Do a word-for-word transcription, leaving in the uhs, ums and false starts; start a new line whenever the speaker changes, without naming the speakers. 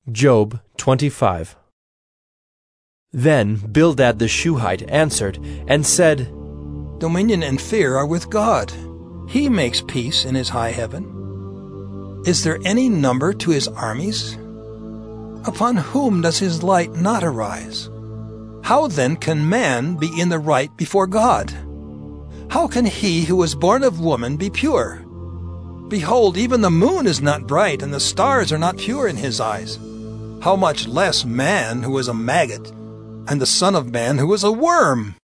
Job twenty-five. Then Bildad the Shuhite answered and said,
Dominion and fear are with God. He makes peace in his high heaven. Is there any number to his armies? Upon whom does his light not arise? How then can man be in the right before God? How can he who was born of woman be pure? Behold, even the moon is not bright, and the stars are not pure in his eyes. How much less man who is a maggot, and the son of man who is a worm?